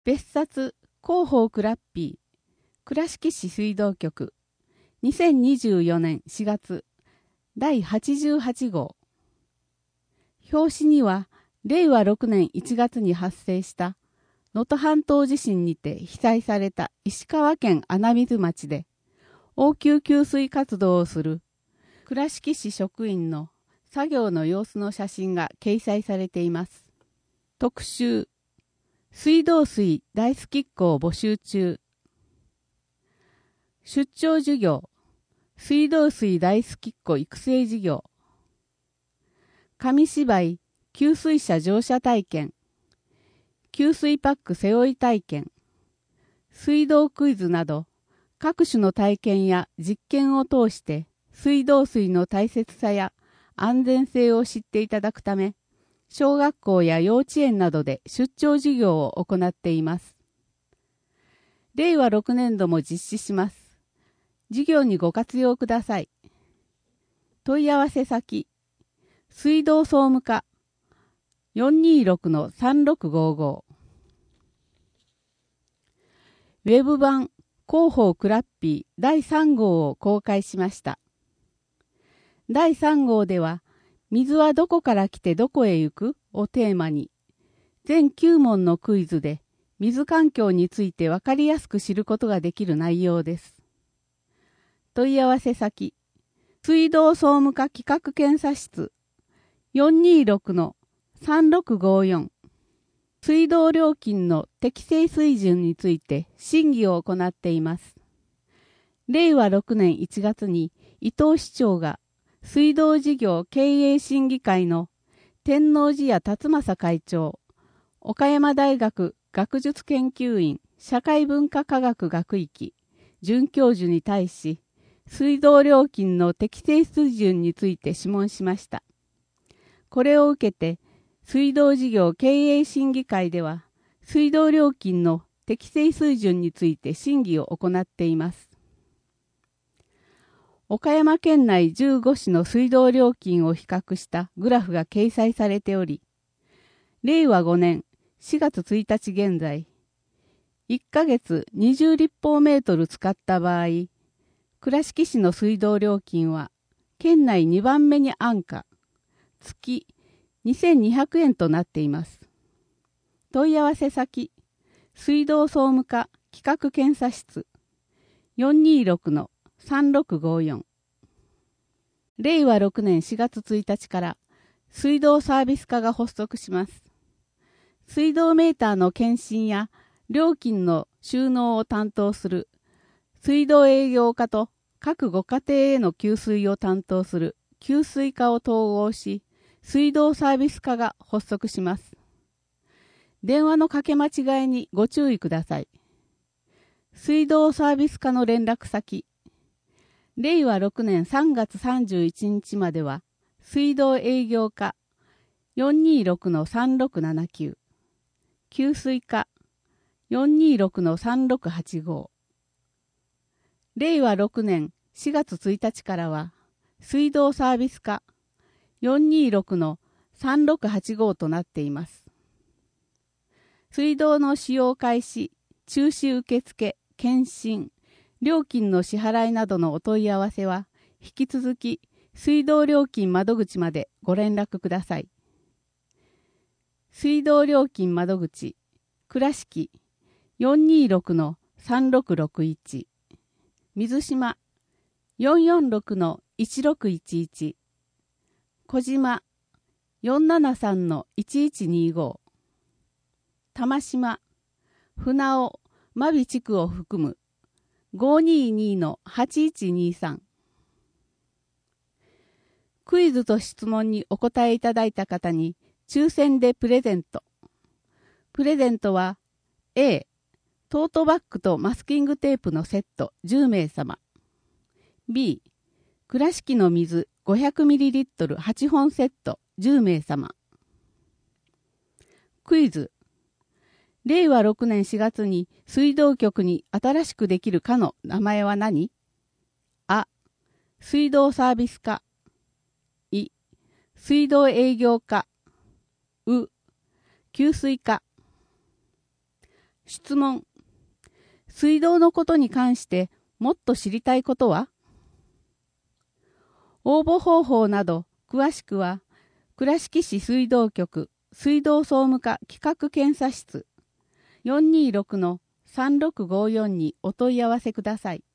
別冊広報クラッピー倉敷市水道局2024年4月第88号。表紙には令和6年1月に発生した能登半島地震にて被災された石川県穴水町で応急給水活動をする倉敷市職員の作業の様子の写真が掲載されています。特集水道水大好きっ子を募集中。出張授業水道水大好きっ子育成事業。紙芝居給水車乗車体験。給水パック背負い体験。水道クイズなど各種の体験や実験を通して水道水の大切さや安全性を知っていただくため、小学校や幼稚園などで出張授業を行っています。令和6年度も実施します。授業にご活用ください。問い合わせ先、水道総務課 426-3655。ウェブ版広報クラッピー第3号を公開しました。第3号では、水はどこから来てどこへ行くをテーマに、全9問のクイズで水環境についてわかりやすく知ることができる内容です。問い合わせ先、水道総務課企画検査室 426-3654。水道料金の適正水準について審議を行っています。令和6年1月に伊藤市長が水道事業経営審議会の天王寺屋達正会長、岡山大学学術研究院社会文化科学学域准教授に対し、水道料金の適正水準について諮問しました。これを受けて、水道事業経営審議会では、水道料金の適正水準について審議を行っています。岡山県内15市の水道料金を比較したグラフが掲載されており、令和5年4月1日現在、1ヶ月20立方メートル使った場合、倉敷市の水道料金は、県内2番目に安価、月2200円となっています。問い合わせ先、水道総務課企画検査室 426-3654。令和6年4月1日から水道サービス課が発足します。水道メーターの検針や料金の収納を担当する水道営業課と各ご家庭への給水を担当する給水課を統合し、水道サービス課が発足します。電話のかけ間違いにご注意ください。水道サービス課の連絡先、令和6年3月31日までは、水道営業課 426-3679、給水課 426-3685。令和6年4月1日からは、水道サービス課 426-3685 となっています。水道の使用開始、中止受付、検針、料金の支払いなどのお問い合わせは、引き続き水道料金窓口までご連絡ください。水道料金窓口、倉敷 426-3661、水島 446-1611、小島 473-1125、玉島、船尾、真備地区を含む 522-8123。クイズと質問にお答えいただいた方に抽選でプレゼント。プレゼントは A、トートバッグとマスキングテープのセット10名様。B、倉敷の水 500ml8 本セット10名様。クイズ。令和6年4月に水道局に新しくできる課の名前は何？あ、水道サービス課。い、水道営業課。う、給水課。 質問。水道のことに関してもっと知りたいことは？応募方法など詳しくは倉敷市水道局水道総務課企画検査室 426-3654 にお問い合わせください。